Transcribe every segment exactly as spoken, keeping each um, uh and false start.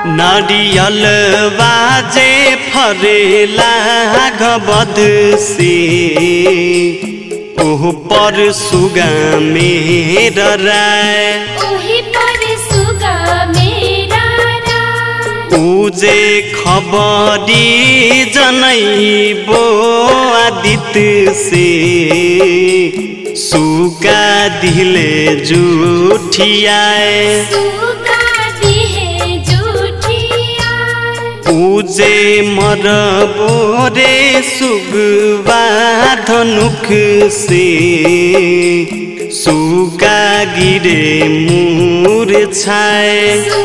नारियल बाजे फरेला घबद से ओह पर सुगा मेरा राय ओही पर सुगा मेरा राय उजे खबरी जनैबो आदित्य से सुगा दिले जुठियाए उजे मरबो रे सुगवा धनुख से सुगा गिरे मूर्छाए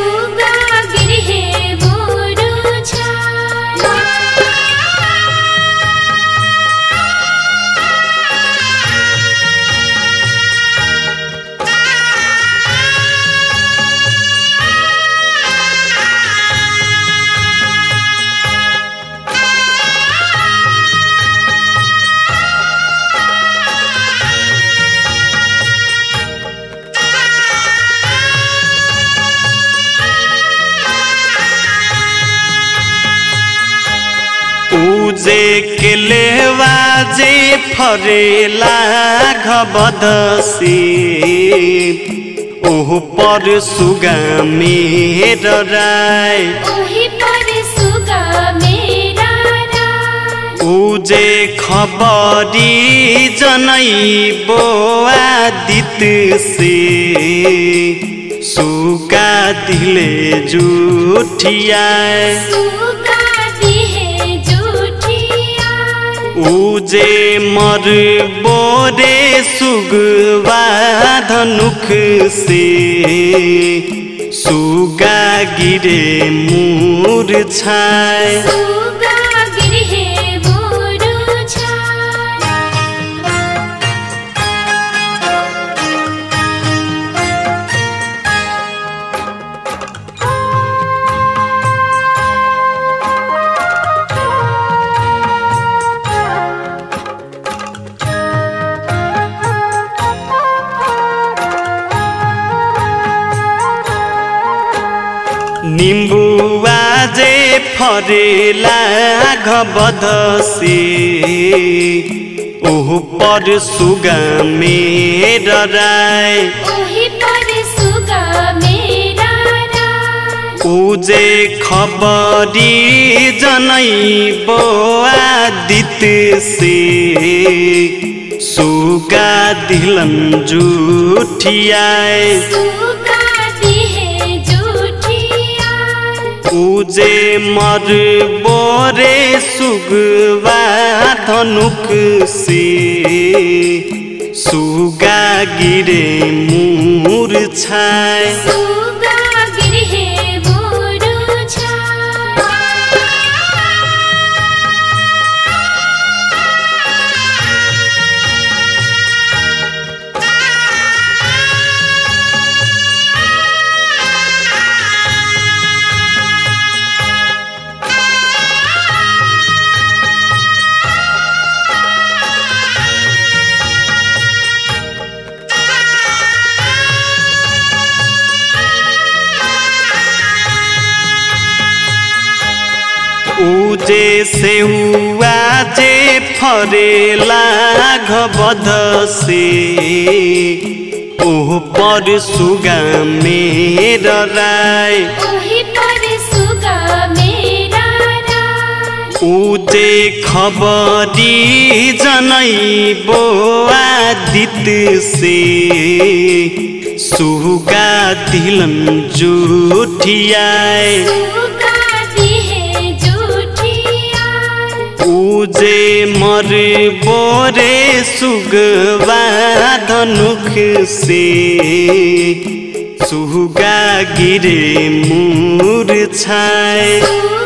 उजे केलेवा जे फरेला घबद से ओह पर सुगा मेरा राय ओही पर सुगा मेरा राय उजे खबरी जनैबो आदित्य से सुगा दिले जुठियाए उजे मरबो रे सुगवा धनुख से सुगा गिरे मूर्छाए निम्बुआ जे फरेला घबद से ओह पर सुगा मेरा राय ओही पर सुगा मेरा राय उजे खबरी जनैबो आदित्य से सुगा दिलन जुठियाए उजे मरबो रे सुगवा धनुख से सुगा गिरे मूर्छाए उजे सेहुआ जे फरेला घबद से ओह पर सुगा मेरा राय ओही पर सुगा मेरा राय उजे खबरी जनैबो आदित्य से सुगा दिलन जुठियाए उजे मरबो रे सुगवा धनुख से सुगा गिरे मूर्छाए।